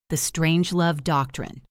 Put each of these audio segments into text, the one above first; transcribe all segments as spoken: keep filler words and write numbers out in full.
The Strangelove Doctrine.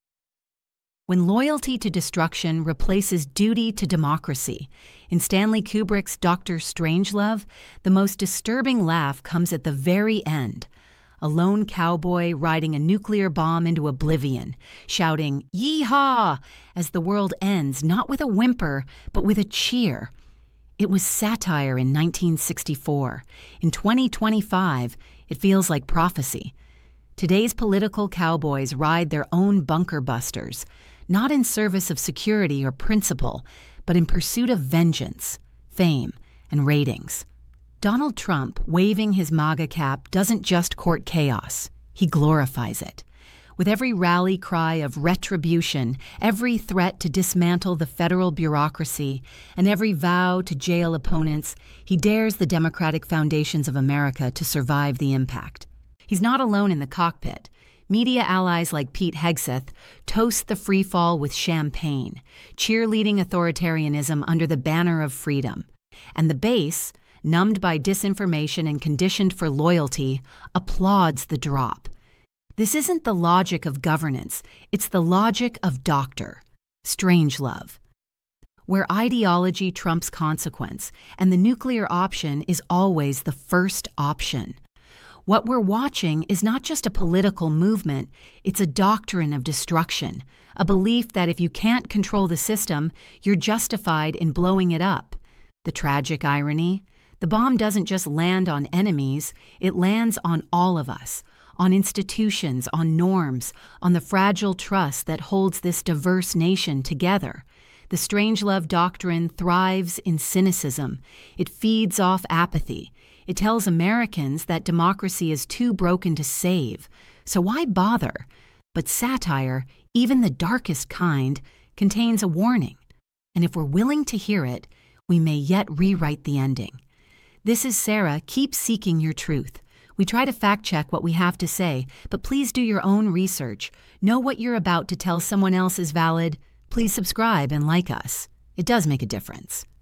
When loyalty to destruction replaces duty to democracy, in Stanley Kubrick's Doctor Strangelove, the most disturbing laugh comes at the very end. A lone cowboy riding a nuclear bomb into oblivion, shouting, "Yee-haw!" as the world ends, not with a whimper, but with a cheer. It was satire in nineteen sixty-four. In twenty twenty-five, it feels like prophecy. Today's political cowboys ride their own bunker busters, not in service of security or principle, but in pursuit of vengeance, fame, and ratings. Donald Trump, waving his MAGA cap, doesn't just court chaos, he glorifies it. With every rally cry of retribution, every threat to dismantle the federal bureaucracy, and every vow to jail opponents, he dares the democratic foundations of America to survive the impact. He's not alone in the cockpit. Media allies like Pete Hegseth toast the free fall with champagne, cheerleading authoritarianism under the banner of freedom. And the base, numbed by disinformation and conditioned for loyalty, applauds the drop. This isn't the logic of governance, it's the logic of Doctor Strangelove, where ideology trumps consequence, and the nuclear option is always the first option. What we're watching is not just a political movement, it's a doctrine of destruction, a belief that if you can't control the system, you're justified in blowing it up. The tragic irony? The bomb doesn't just land on enemies, it lands on all of us, on institutions, on norms, on the fragile trust that holds this diverse nation together. The Strangelove Doctrine thrives in cynicism. It feeds off apathy. It tells Americans that democracy is too broken to save, so why bother? But satire, even the darkest kind, contains a warning. And if we're willing to hear it, we may yet rewrite the ending. This is Sarah. Keep seeking your truth. We try to fact-check what we have to say, but please do your own research. Know what you're about to tell someone else is valid. Please subscribe and like us. It does make a difference.